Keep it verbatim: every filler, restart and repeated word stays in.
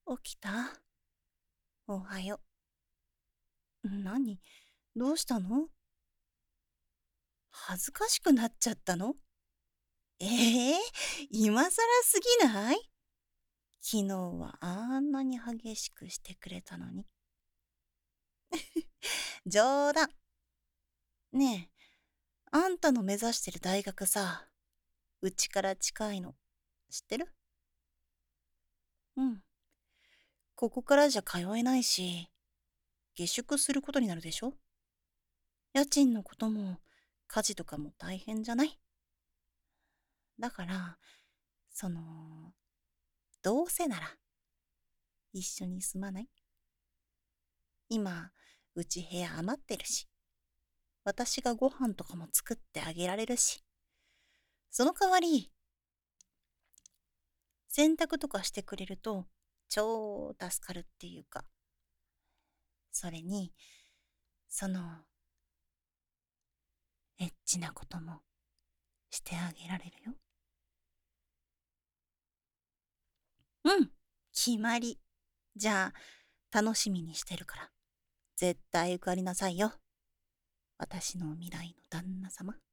起きた？おはよう。何？どうしたの？恥ずかしくなっちゃったの？ええ今更すぎない？昨日はあんなに激しくしてくれたのに。冗談。ねえ、あんたの目指してる大学さ、うちから近いの。知ってる？うん。ここからじゃ通えないし、下宿することになるでしょ？家賃のことも、家事とかも大変じゃない？だから、その、どうせなら、一緒に住まない？今、うち部屋余ってるし、私がご飯とかも作ってあげられるし、その代わり、洗濯とかしてくれると、超助かるっていうか、それに、その、エッチなこともしてあげられるよ。うん、決まり。じゃあ、楽しみにしてるから、絶対受かりなさいよ。私の未来の旦那様。